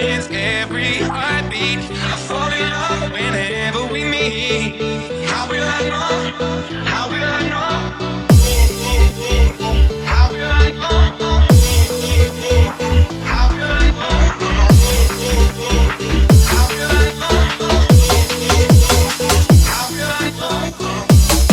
with every heartbeat. I fall in love whenever we meet. How will I know? How will I know? How will I know? How will I know? How will I know? How will I know?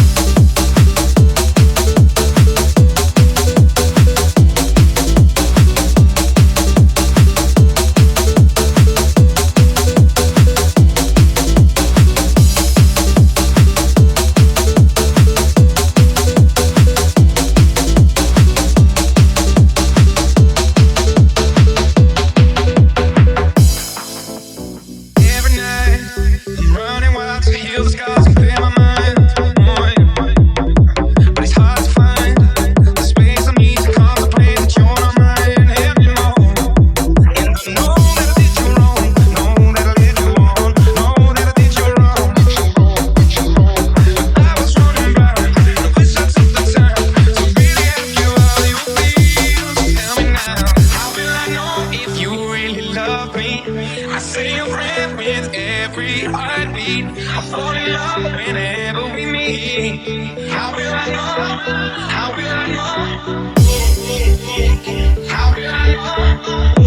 I say your breath with every heartbeat. I fall in love whenever we meet. How will I know? How will I know? How will I know?